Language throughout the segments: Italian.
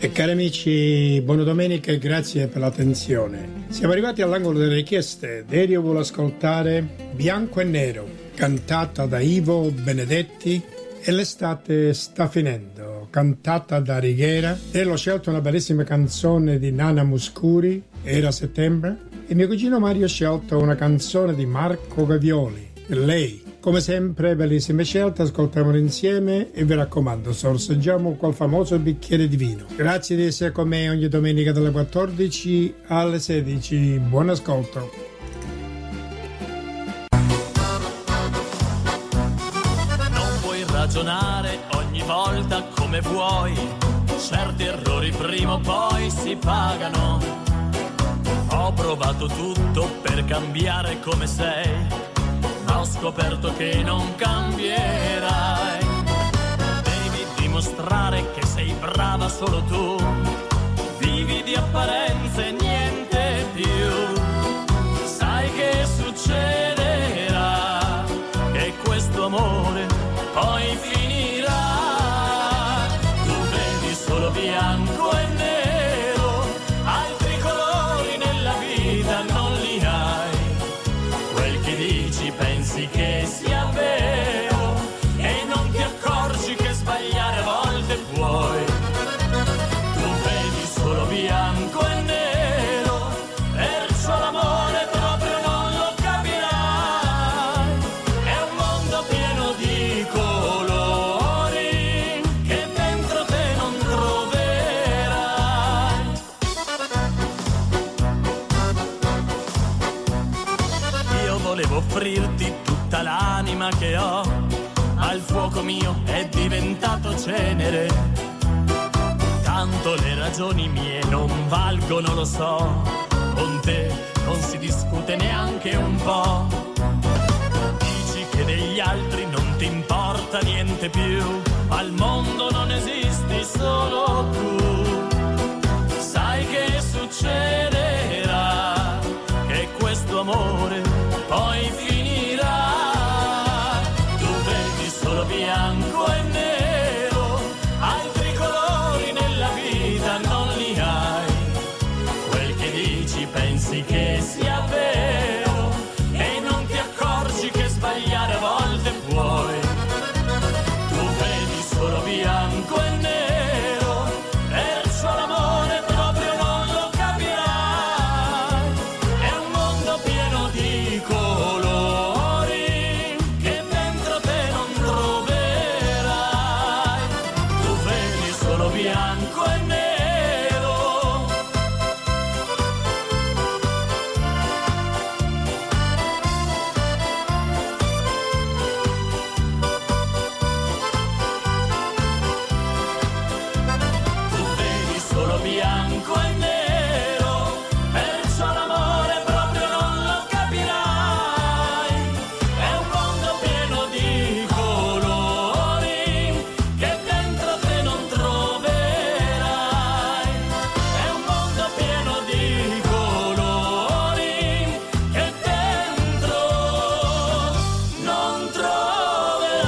E cari amici, buona domenica e grazie per l'attenzione. Siamo arrivati all'angolo delle richieste. Derio vuole ascoltare Bianco e Nero, cantata da Ivo Benedetti, e l'estate sta finendo, cantata da Righiera. E l'ho scelto una bellissima canzone di Nana Muscuri, Era settembre. E mio cugino Mario ha scelto una canzone di Marco Gavioli, Lei. Come sempre, bellissime scelte, ascoltiamole insieme e vi raccomando, sorseggiamo quel famoso bicchiere di vino. Grazie di essere con me ogni domenica dalle 14 alle 16. Buon ascolto. Non puoi ragionare ogni volta come vuoi, certi errori prima o poi si pagano. Ho provato tutto per cambiare come sei, ho scoperto che non cambierai. Devi dimostrare che sei brava solo tu, vivi di apparenze e niente più. Sai che succederà, che questo amore poi finirà. Tu vedi solo bianco e nero, altri colori nella vita non li hai. Quel che dici pensi che sia vero e non ti accorgi che sbagliare a volte puoi. Tu vedi solo bianco e nero, perciò l'amore proprio non lo capirai. È un mondo pieno di colori che dentro te non troverai. Io volevo offrirti tutta l'anima che ho, al fuoco mio è diventato cenere. Tanto le ragioni mie non valgono, lo so, con te non si discute neanche un po'. Dici che degli altri non ti importa niente più, ma al mondo non esisti solo tu. Sai che succederà, che questo amore poi finirà. Tu vedi solo bianco e nero, altri colori nella vita non li hai. Quel che dici pensi che sia vero e non ti accorgi che sbagliare a volte puoi. Tu vedi solo bianco e nero, perciò l'amore proprio non lo capirai. È un mondo pieno di colori che dentro te non troverai. Tu vedi solo bianco e nero. Tu vedi solo bianco e nero, perciò l'amore proprio non lo capirai. È un mondo pieno di colori che dentro te non troverai. È un mondo pieno di colori che dentro non troverai.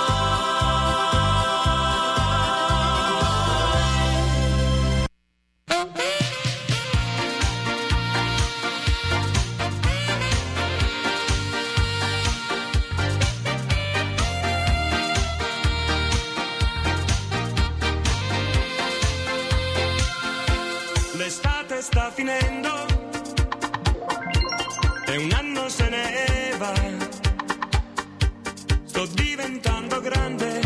L'estate sta finendo e un anno se ne va. Sto diventando grande,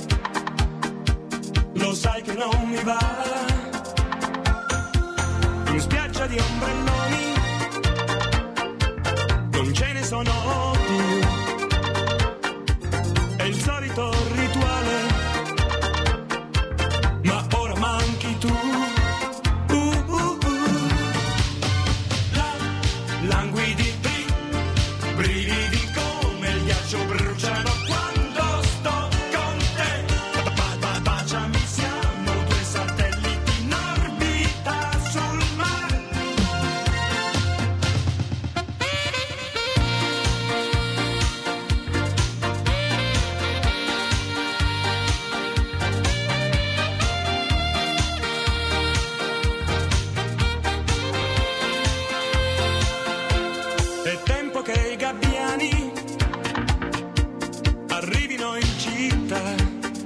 lo sai che non mi va. In spiaggia di ombrelloni non ce ne sono più. È il solito rituale, ma ora manchi tu. Languidi, brividi come il ghiaccio bruciano quando sto con te. Baciami, siamo due satelliti in orbita sul mare. cammino in città,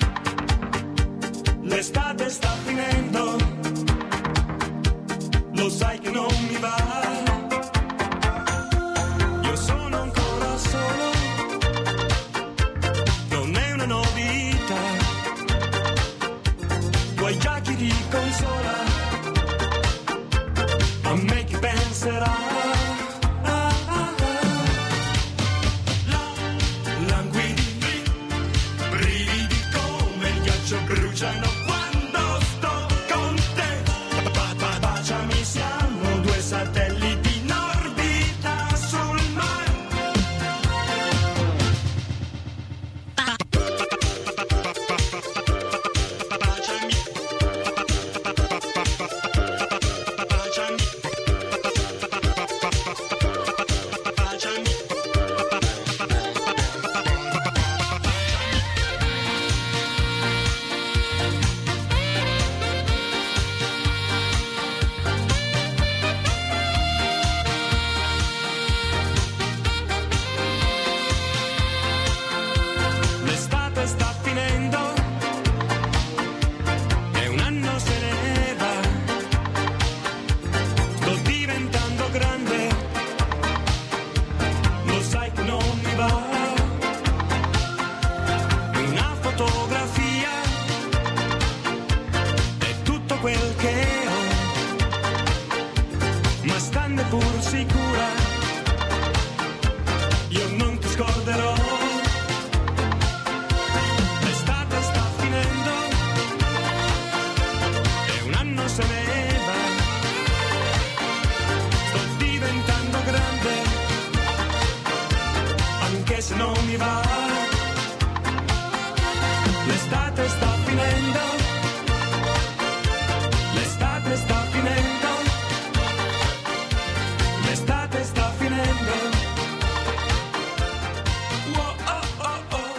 l'estate sta finendo, lo sai che non mi va. Io sono ancora solo, non è una novità. Tuoi già chi ti consola, a me chi penserà. Languidi, brividi come il ghiaccio bruciano quando sto con te. Baciami, siamo due satelliti in orbita sul mare. Baciami. L'estate sta finendo e un anno se ne va. Sto diventando grande, lo sai che non mi va. Una fotografia è tutto quel che ho, ma stanne pur sicura, io non ti scorderò. L'estate sta finendo e un anno se ne va. Sto diventando grande, anche se non mi va. L'estate sta finendo, l'estate sta finendo, l'estate sta finendo. Wow, oh, oh, oh.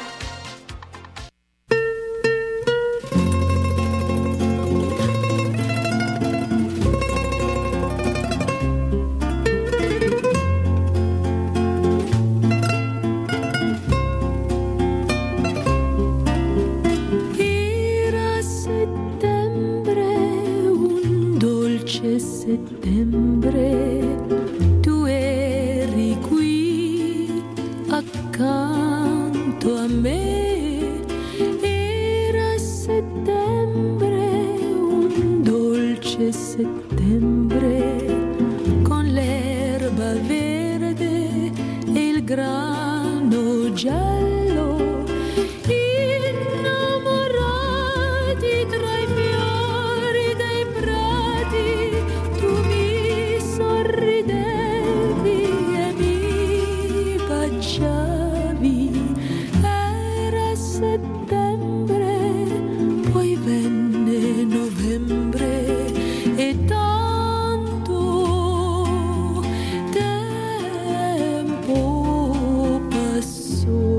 Era settembre, un dolce settembre, tu eri qui accanto a me. Era settembre, un dolce settembre, con l'erba verde e il grano giallo, innamorati tra i fiori dei prati, tu mi sorridevi e mi baciavi. Era settembre, poi venne novembre e tanto tempo passò.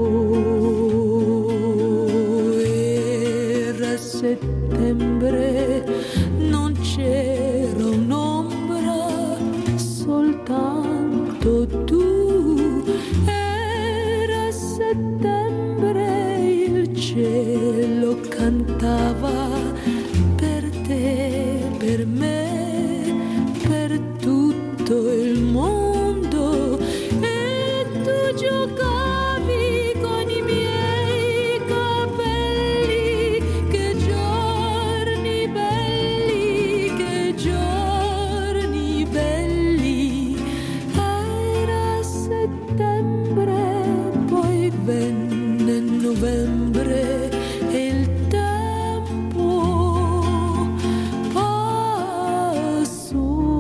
Era settembre, non c'era un'ombra, soltanto tu. Era settembre, il cielo cantava per te, per me, per tutto il mondo, e tu giocavi con i miei capelli. Che giorni belli, che giorni belli. Era settembre, poi venne novembre e il tempo passò.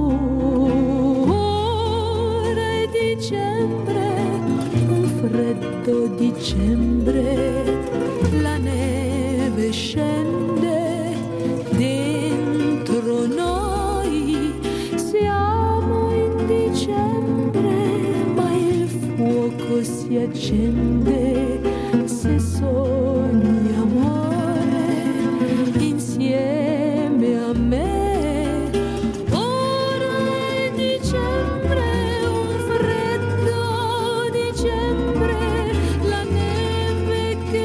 Ora è dicembre, un freddo dicembre, la neve scende dentro noi. Siamo in dicembre, ma il fuoco si accende se sogni amore insieme a me. Ora è dicembre, un freddo dicembre, la neve che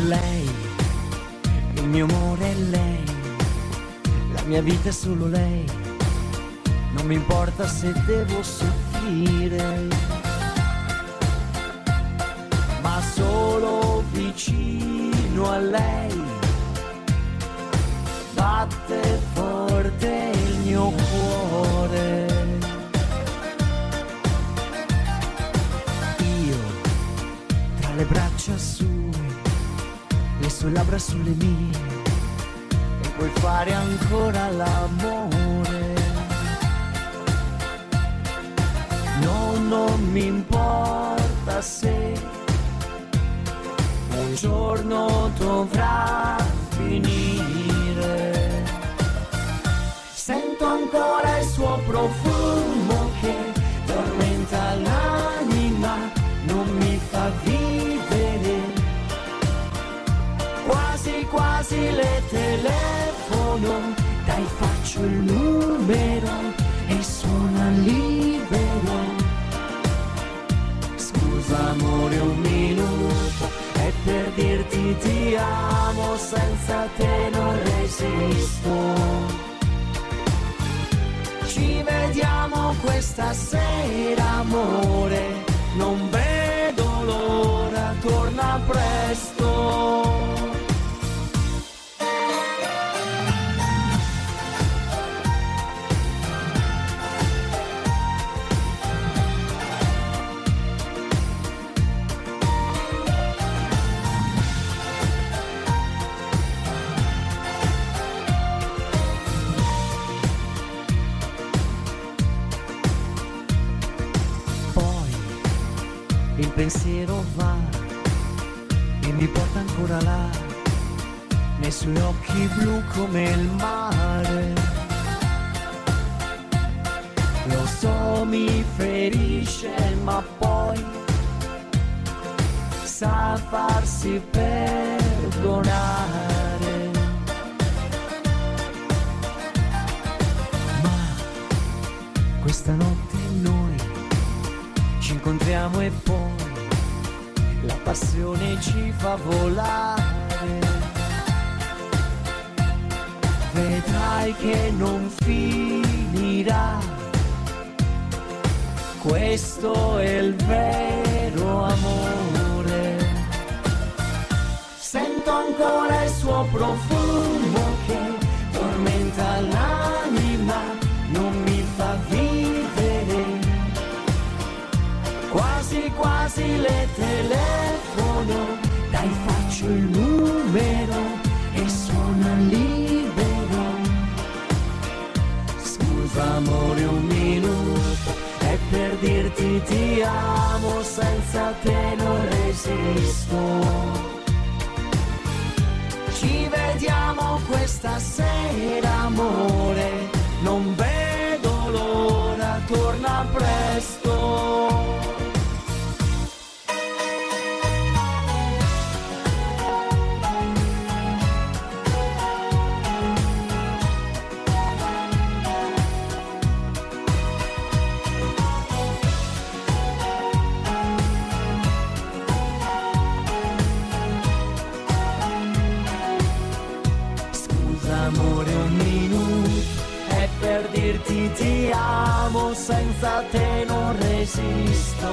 lei, il mio amore è lei, la mia vita è solo lei, non mi importa se devo soffrire, ma solo vicino a lei batte forte il mio cuore. Io tra le braccia sue, le sue labbra sulle mie, e puoi fare ancora l'amore. No, non mi importa se un giorno dovrà finire. Sento ancora il suo profumo che tormenta l'anima, non mi fa vivere. Quasi quasi le telefono, dai faccio il numero e suona libero. Scusa amore un minuto, è per dirti ti amo, senza te non resisto. Ci vediamo questa sera amore, non vedo l'ora, torna presto. Il pensiero va e mi porta ancora là, nei suoi occhi blu come il mare. Lo so mi ferisce ma poi sa farsi perdonare. Ma questa notte noi ci incontriamo e poi la passione ci fa volare. Vedrai che non finirà, questo è il vero amore. Sento ancora il suo profumo che tormenta l'anima, non mi fa vivere. Quasi quasi le telefono, dai faccio il numero e suona libero. Scusa amore un minuto, è per dirti ti amo, senza te non resisto. Ci vediamo questa sera amore, non vedo l'ora, torna presto. Amore un minuto, è per dirti ti amo, senza te non resisto.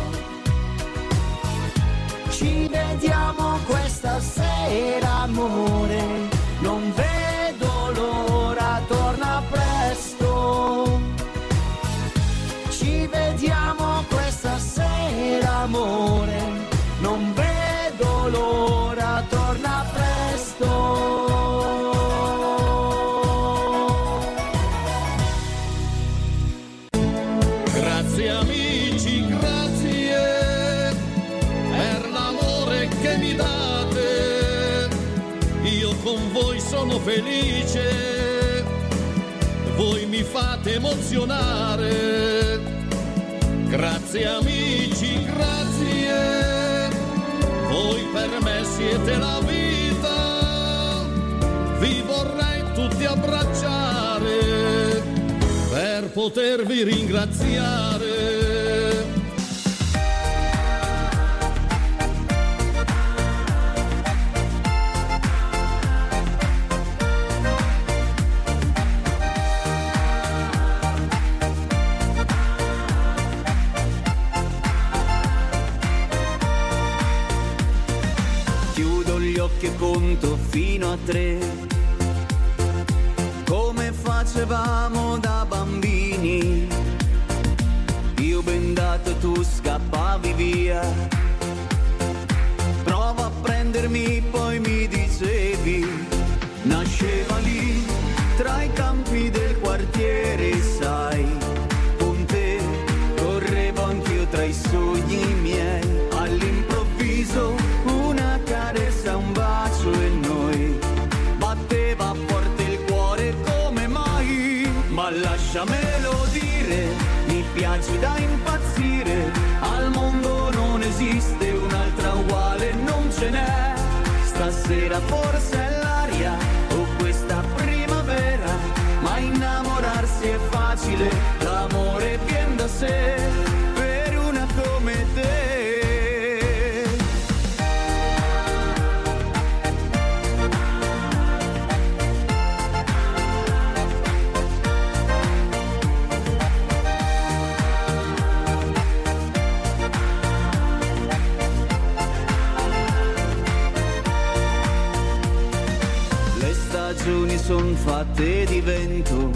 Ci vediamo questa sera amore, non vedo l'ora, torna presto. Ci vediamo questa sera amore, non vedo l'ora, torna presto. Con voi sono felice, voi mi fate emozionare. Grazie amici, grazie, voi per me siete la vita. Vi vorrei tutti abbracciare per potervi ringraziare. occhi e conto fino a 3, come facevamo da bambini. Io bendato e tu scappavi via. Prova a prendermi, poi mi dicevi. Nasceva lì, tra i campi del quartiere, sai. Con te correvo anch'io tra i sogni miei. All'improvviso una carezza, un bacio e noi. Batteva forte il cuore come mai. Ma lasciamelo dire, mi piaci da impazzire. Al mondo non esiste un'altra uguale, non ce n'è. Stasera forse è l'aria o questa primavera, ma innamorarsi è facile, l'amore viene da sé per una come te. Son fatte di vento,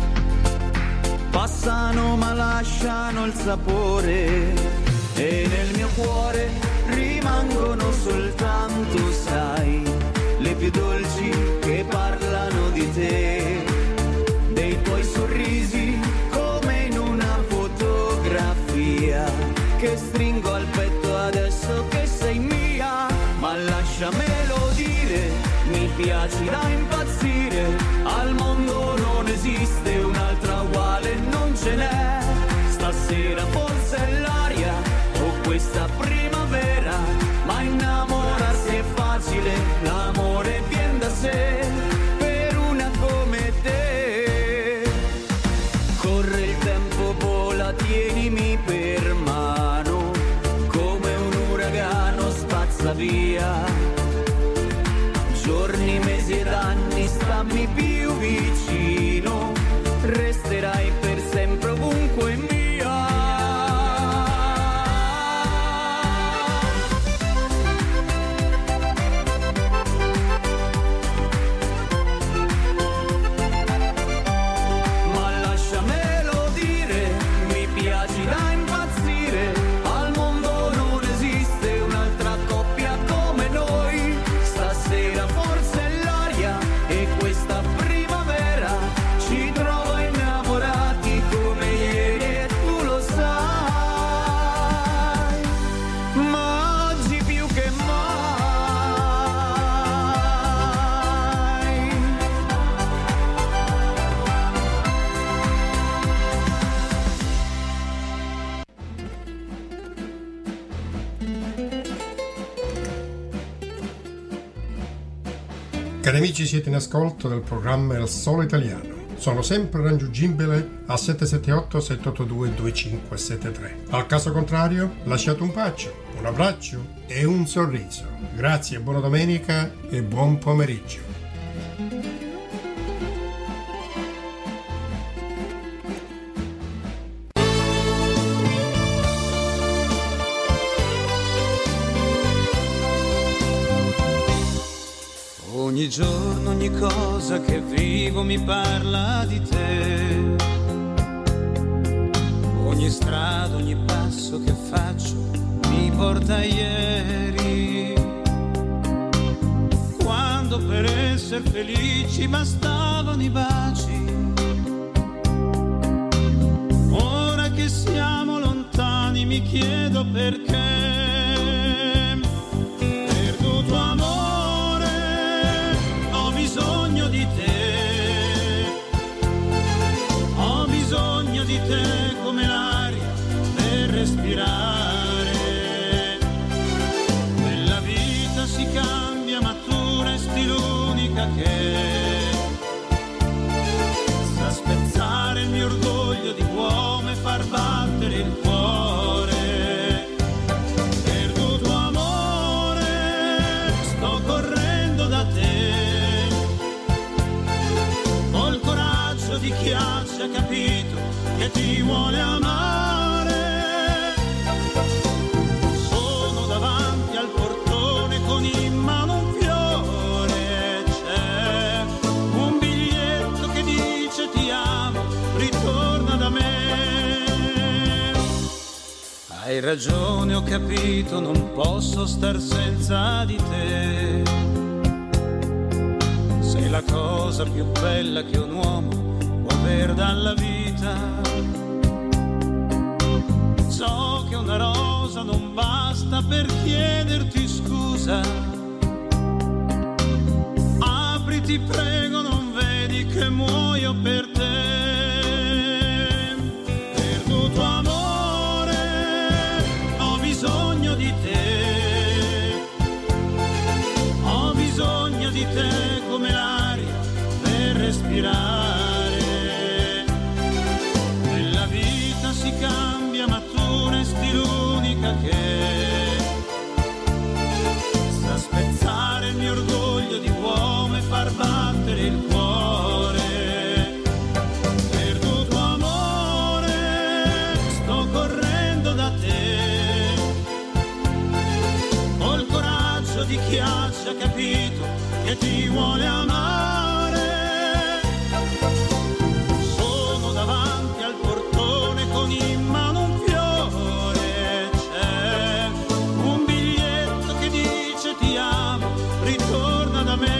passano ma lasciano il sapore, e nel mio cuore rimangono soltanto, sai, le più dolci che parlano di te, dei tuoi sorrisi come in una fotografia, che stringo al petto adesso che sei mia. Ma lasciamelo dire, mi piaci da impazzire, al mondo non esiste un'altra uguale, non ce n'è. Stasera forse è l'aria o questa primavera, ma innamorarsi è facile, l'amore viene da sé per una come te. Corre il tempo, vola, tienimi per mano, come un uragano spazza via. Giorni, mesi ed anni, stammi più vicino, resterai per sempre ovunque mia. Ma lasciamelo dire, mi piaci da impazzire, al mondo non esiste un'altra coppia come noi. Stasera forse è l'aria e questa primavera ci trova innamorati come ieri e tu lo sai, ma oggi più che mai. Cari amici, siete in ascolto del programma Il Solo Italiano. Sono sempre raggiungibile al 778-782-2573. Al caso contrario, lasciate un bacio, un abbraccio e un sorriso. Grazie, buona domenica e buon pomeriggio. Ogni giorno, ogni cosa che vivo mi parla di te. Ogni strada, ogni passo che faccio mi porta a ieri, quando per essere felici bastavano i baci. Ora che siamo lontani mi chiedo perché. Perduto amore, ho bisogno di te, ho bisogno di te come l'aria per respirare. Nella vita si cambia ma tu resti l'unica che sa spezzare il mio orgoglio di uomo e far battere il cuore. Hai ragione, ho capito, non posso star senza di te. Sei la cosa più bella che un uomo può aver dalla vita. So che una rosa non basta per chiederti scusa. Apriti, prego, non vedi che muoio per te. Perduto amore, ho bisogno di te. Ho bisogno di te come l'aria per respirare. Nella vita si cambia, ma tu resti l'unica che sa spezzare il mio orgoglio di uomo e far battere il cuore. Perduto amore, sto correndo da te, col coraggio di chi ha già capito che ti vuole amare. Sono davanti al portone con in mano un fiore, c'è un biglietto che dice ti amo, ritorna da me.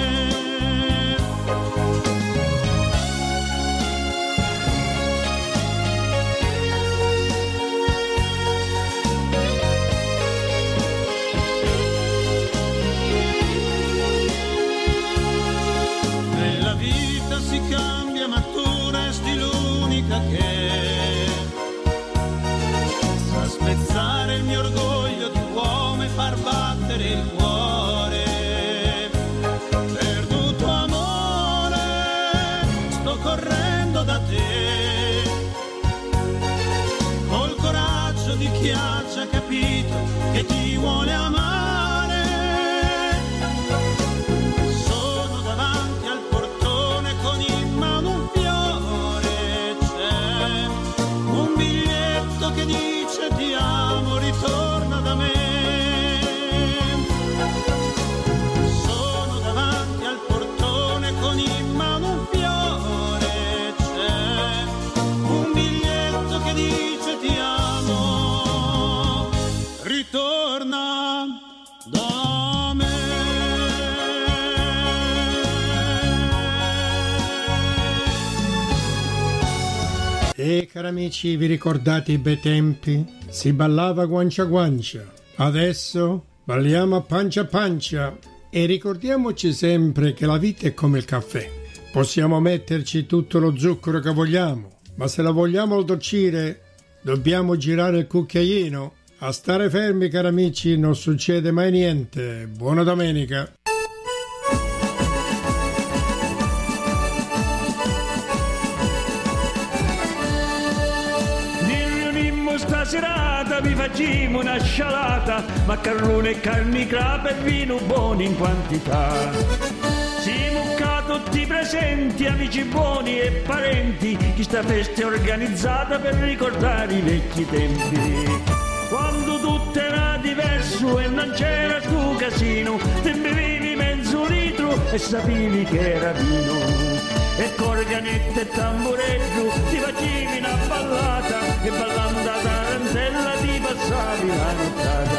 Nella vita si cambia, ma tu resti l'unica che sa spezzare il mio orgoglio di uomo e far battere il cuore. Perduto amore, sto correndo da te, col coraggio di chi ha già capito che ti vuole amare. Sono davanti al portone con in mano un fiore, c'è un biglietto che dice ti amo, ritorna da me. Sono davanti al portone con in mano un fiore, c'è un biglietto che dice ti amo, ritorna da me. E cari amici, vi ricordate i bei tempi? Si ballava guancia guancia. Adesso balliamo a pancia e ricordiamoci sempre che la vita è come il caffè. Possiamo metterci tutto lo zucchero che vogliamo, ma se la vogliamo addolcire dobbiamo girare il cucchiaino. A stare fermi, cari amici, non succede mai niente. Buona domenica. Sta serata vi facciamo una scialata, maccarone e carni crapa e vino buoni in quantità. Siamo qua tutti presenti, amici buoni e parenti, chi sta festa è organizzata per ricordare i vecchi tempi. Quando tutto era diverso e non c'era stu casino, te bevevi mezzo litro e sapevi che era vino. E corganette e tambureggiu ti facevi una ballata e ballando a tarantella ti passavi la nottata.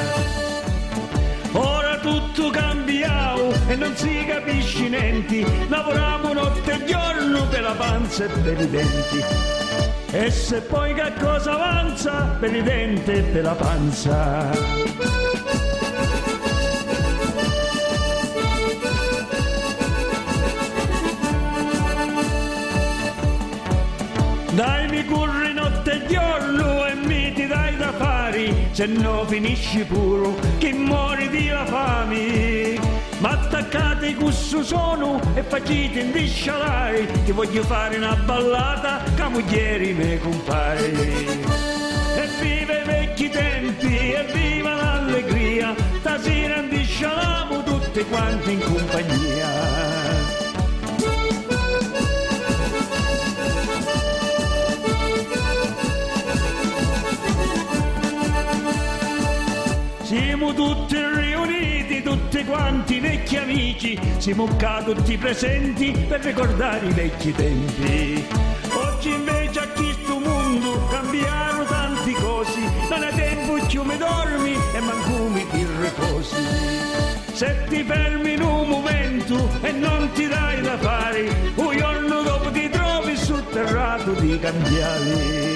Ora tutto cambiato e non si capisce niente, lavoriamo notte e giorno per la panza e per i denti. E se poi che cosa avanza per i denti e per la panza. Dai mi corri notte e giorno e mi ti dai da fare, se no finisci puro che muori di la fame. Ma attaccate questo sono e facite in discialare, ti voglio fare una ballata che moglieri me compare. E viva i vecchi tempi e viva l'allegria, stasera discialiamo tutti quanti in compagnia. Siamo tutti riuniti, tutti quanti vecchi amici, siamo qua tutti presenti per ricordare i vecchi tempi. Oggi invece a questo mondo cambiano tanti cose, non è mi dormi e manco mi ti riposi. Se ti fermi in un momento e non ti dai da fare, un giorno dopo ti trovi sotterrato di cambiali.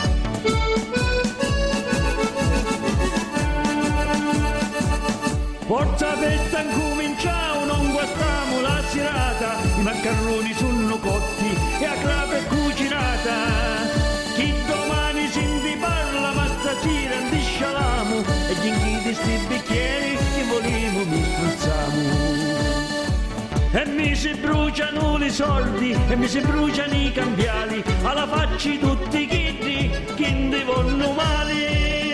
Forza festa incominciamo, non guastiamo la serata, i maccaroni sono cotti e a clave è cucinata. Chi domani si parla, ma stasera ti scialamo, e gli inghiti sti bicchieri che volemo mi spruzziamo. E mi si bruciano i soldi e mi si bruciano i cambiali, alla faccia tutti i chiddi che ne vanno male.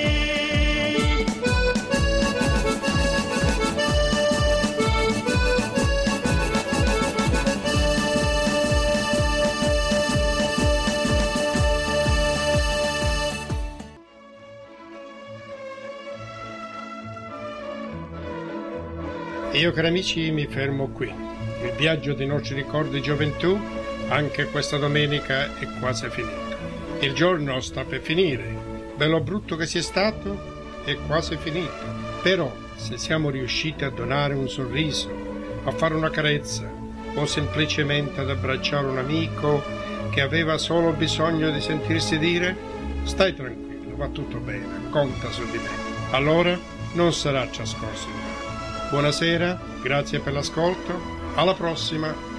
E io, cari amici, mi fermo qui. Il viaggio dei nostri ricordi di gioventù, anche questa domenica, è quasi finito. Il giorno sta per finire. Bello brutto che sia stato, è quasi finito. Però, se siamo riusciti a donare un sorriso, a fare una carezza, o semplicemente ad abbracciare un amico che aveva solo bisogno di sentirsi dire «Stai tranquillo, va tutto bene, conta su di me», allora non sarà trascorso in vano. Buonasera, grazie per l'ascolto, alla prossima.